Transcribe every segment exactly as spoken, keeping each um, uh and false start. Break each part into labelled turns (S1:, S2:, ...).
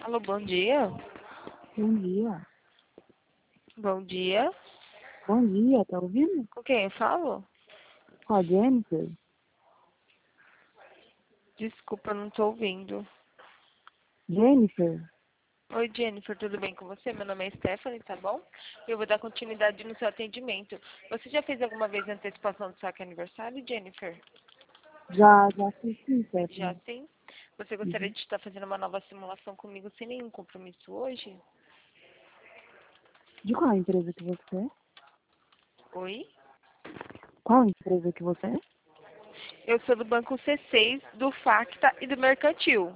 S1: Alô, bom dia.
S2: Bom dia.
S1: Bom dia.
S2: Bom dia, tá ouvindo?
S1: Com quem eu falo?
S2: Com a Jennifer?
S1: Desculpa, não tô ouvindo.
S2: Jennifer?
S1: Oi, Jennifer, tudo bem com você? Meu nome é Stephanie, tá bom? Eu vou dar continuidade no seu atendimento. Você já fez alguma vez a antecipação do saque aniversário, Jennifer?
S2: Já, já assisti,
S1: Já
S2: Stephanie.
S1: sim? Você gostaria
S2: Uhum.
S1: de estar fazendo uma nova simulação comigo sem nenhum compromisso hoje?
S2: De qual empresa que você é?
S1: Oi?
S2: Qual empresa que você é?
S1: Eu sou do Banco C seis, do Facta e do Mercantil.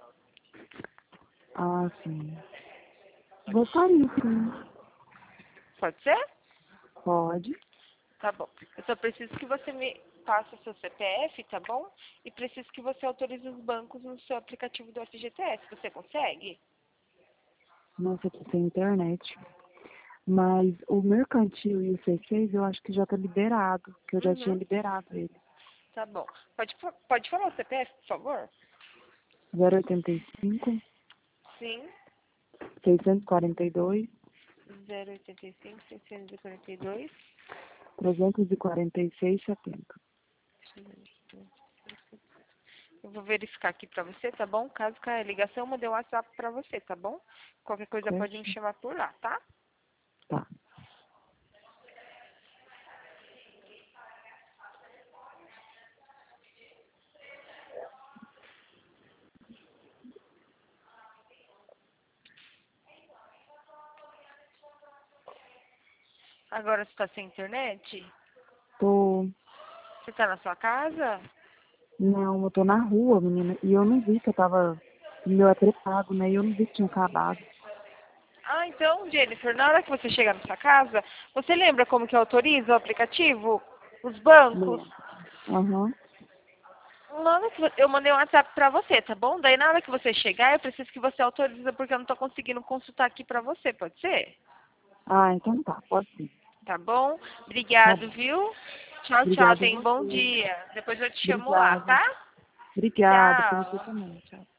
S2: Ah, sim. Gostaria, sim.
S1: Pode ser?
S2: Pode.
S1: Tá bom. Eu só preciso que você me passe o seu C P F, tá bom? E preciso que você autorize os bancos no seu aplicativo do F G T S. Você consegue?
S2: Nossa, aqui tem internet. Mas o mercantil e o C seis eu acho que já tá liberado, que eu já tinha
S1: Uhum.
S2: liberado ele.
S1: Tá bom. Pode, fa- pode falar o C P F, por favor?
S2: zero oitenta e cinco,
S1: Sim.
S2: seiscentos e quarenta e dois,
S1: zero oitenta e cinco, seiscentos e quarenta e dois.
S2: trezentos e quarenta e seis, setenta.
S1: Eu vou verificar aqui pra você, tá bom? Caso caia a ligação, eu mandei um WhatsApp pra você, tá bom? Qualquer coisa pode me
S2: Certo?
S1: chamar por lá, tá?
S2: Tá.
S1: Agora você tá sem internet?
S2: Tô...
S1: Você tá na sua casa?
S2: Não, eu tô na rua, menina, e eu não vi que eu tava... O meu é pré-pago, né? E eu não vi que tinha acabado.
S1: Ah, então, Jennifer, na hora que você chegar na sua casa, você lembra como que autoriza o aplicativo? Os bancos?
S2: Lembro. Aham.
S1: Na hora que vo- eu mandei um WhatsApp pra você, tá bom? Daí na hora que você chegar, eu preciso que você autorize, porque eu não tô conseguindo consultar aqui pra você, pode ser?
S2: Ah, então tá, pode sim.
S1: Tá bom?
S2: Tá
S1: Obrigado,
S2: bom.
S1: viu? Tchau, tchau,
S2: Obrigada a
S1: tenha um bom
S2: você.
S1: dia. Depois eu te chamo lá,
S2: Obrigada.
S1: tá?
S2: Obrigada pra você
S1: Tchau.
S2: também. Tchau.